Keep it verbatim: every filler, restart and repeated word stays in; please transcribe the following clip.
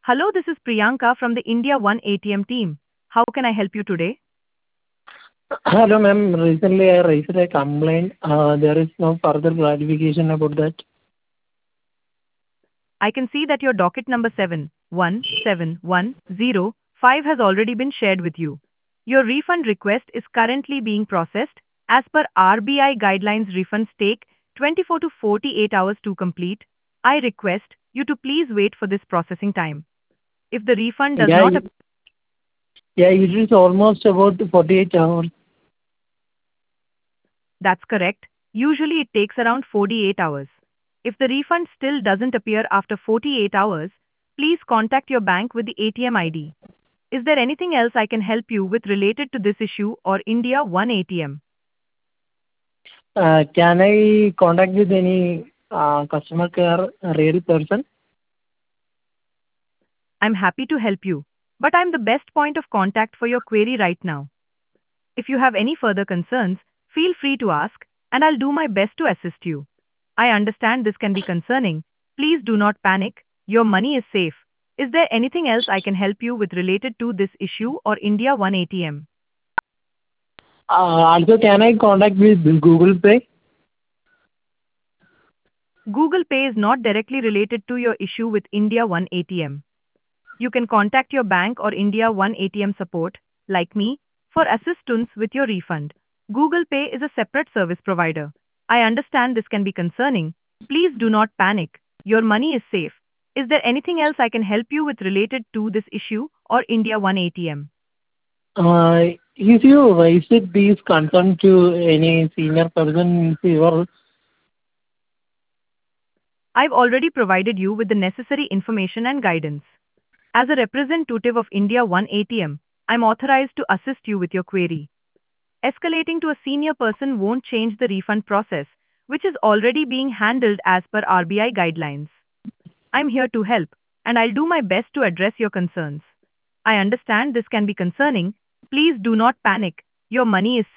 Hello, this is Priyanka from the India One A T M team. How can I help you today? Hello, ma'am. Recently, I raised a complaint. Uh, There is no further clarification about that. I can see that your docket number seven one seven one zero five has already been shared with you. Your refund request is currently being processed. As per R B I guidelines, refunds take twenty-four to forty-eight hours to complete. I request you to please wait for this processing time. If the refund does Yeah, not it- yeah, it is almost about forty-eight hours. That's correct. Usually it takes around forty-eight hours. If the refund still doesn't appear after forty-eight hours, please contact your bank with the A T M I D. Is there anything else I can help you with related to this issue or India One A T M? Uh, Can I contact with any uh, customer care real person? I'm happy to help you, but I'm the best point of contact for your query right now. If you have any further concerns, feel free to ask, and I'll do my best to assist you. I understand this can be concerning. Please do not panic. Your money is safe. Is there anything else I can help you with related to this issue or India One A T M? Uh, Also, can I contact with Google Pay? Google Pay is not directly related to your issue with India One A T M. You can contact your bank or India One A T M support, like me, for assistance with your refund. Google Pay is a separate service provider. I understand this can be concerning. Please do not panic. Your money is safe. Is there anything else I can help you with related to this issue or India One A T M? Uh, If you raised these concern to any senior person in your I've already provided you with the necessary information and guidance. As a representative of India One A T M, I'm authorized to assist you with your query. Escalating to a senior person won't change the refund process, which is already being handled as per R B I guidelines. I'm here to help, and I'll do my best to address your concerns. I understand this can be concerning. Please do not panic. Your money is